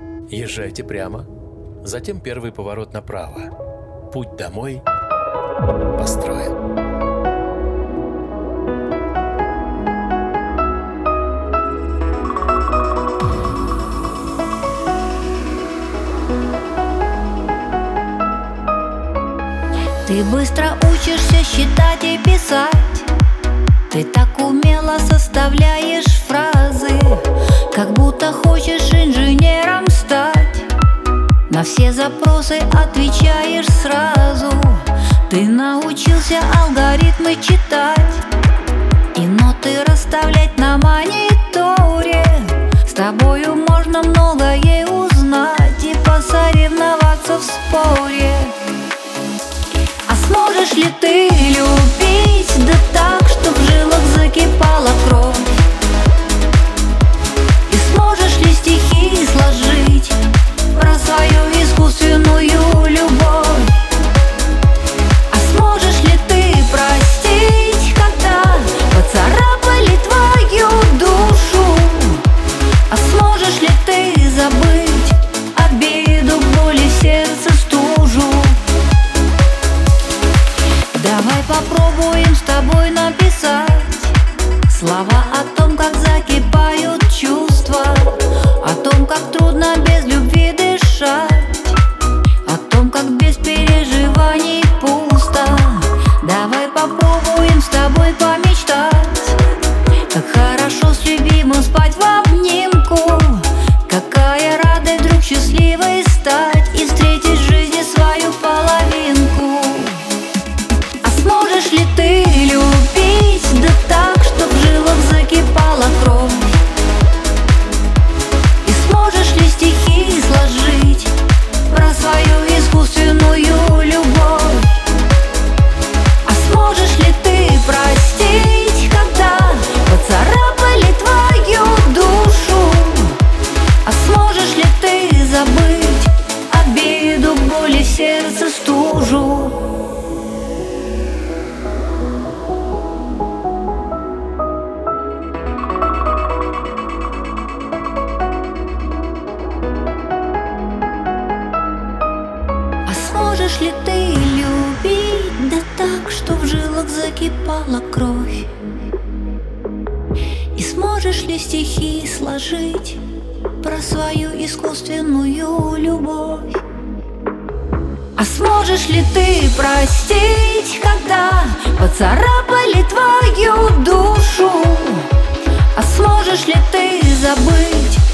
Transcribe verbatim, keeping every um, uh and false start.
Езжайте прямо, затем первый поворот направо. Путь домой построен. Ты быстро учишься считать и писать. Ты так умело составляешь фразы, как будто хочешь инженером стать. На все запросы отвечаешь сразу. Ты научился алгоритмы читать и ноты расставлять на мониторе. С тобою можно многое узнать и посоревноваться в споре. А сможешь ли ты любить, да так, чтоб в жилах закипала кровь? И сможешь ли стихи сложить про свою искусственную любовь? А сможешь ли ты простить, когда поцарапали твою душу? А сможешь ли ты забыть обиду, боль и в сердце стужу? Давай попробуем с тобой написать слова о том, как закипают чувства, о том, как трудно без любви дышать, о том, как без переживаний пусто. Давай попробуем с тобой помечтать, как хорошо с любимым спать в обнимку. Какая радость вдруг счастливой стать и встретить в жизни свою половинку. Сможешь ли ты любить, да так, чтоб в жилах закипала кровь? И сможешь ли стихи сложить про свою искусственную любовь? А сможешь ли ты простить, когда поцарапали твою душу? А сможешь ли ты забыть обиду, боль и в сердце стужу? Сможешь ли ты любить, да так, что в жилах закипала кровь? И сможешь ли стихи сложить про свою искусственную любовь? А сможешь ли ты простить, когда поцарапали твою душу? А сможешь ли ты забыть